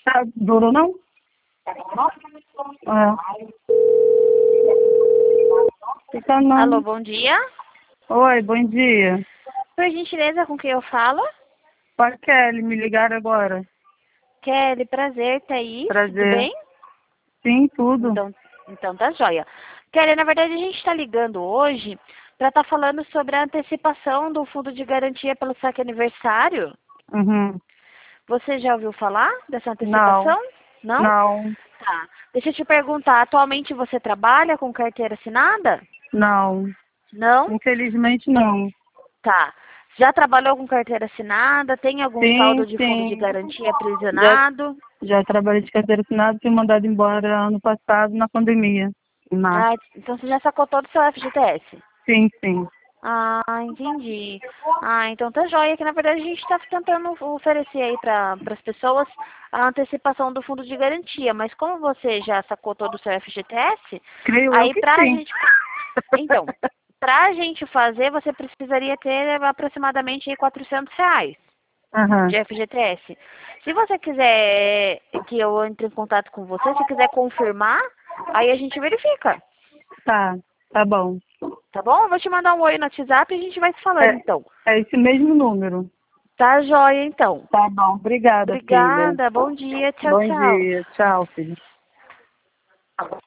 Tá duro, não? É. Fica não. Alô, bom dia. Oi, bom dia. Por gentileza, com quem eu falo? Pode Kelly, me ligaram agora. Kelly, prazer, Thaís, tudo Prazer. bem? Sim, tudo. Então tá joia. Kelly, na verdade a gente está ligando hoje para estar falando sobre a antecipação do fundo de garantia pelo saque aniversário. Uhum. Você já ouviu falar dessa Não, antecipação? Não? não, Tá. Deixa eu te perguntar, atualmente você trabalha com carteira assinada? não. Não? Infelizmente não. Tá. Já trabalhou com carteira assinada? Tem algum saldo Sim, de fundo de sim. garantia Já, aprisionado? já trabalhei de carteira assinada e fui mandado embora ano passado na pandemia. Em março. Ah, então você já sacou todo o seu FGTS? Sim, sim. Ah, entendi. Ah, então tá joia, que na verdade a gente está tentando oferecer aí para as pessoas a antecipação do fundo de garantia, mas como você já sacou todo o seu FGTS, Creio eu aí que pra sim. gente, então, pra gente fazer, você precisaria ter aproximadamente aí R$ 400 Aham. de FGTS. Se você quiser que eu entre em contato com você, se quiser confirmar, aí a gente verifica. Tá bom. Tá bom? Eu vou te mandar um oi no WhatsApp e a gente vai se falando, É, então. é esse mesmo número. Tá joia, então. Tá bom. Obrigada, filha. Obrigada. Bom dia. Tchau, Bom tchau. dia. Tchau, filha.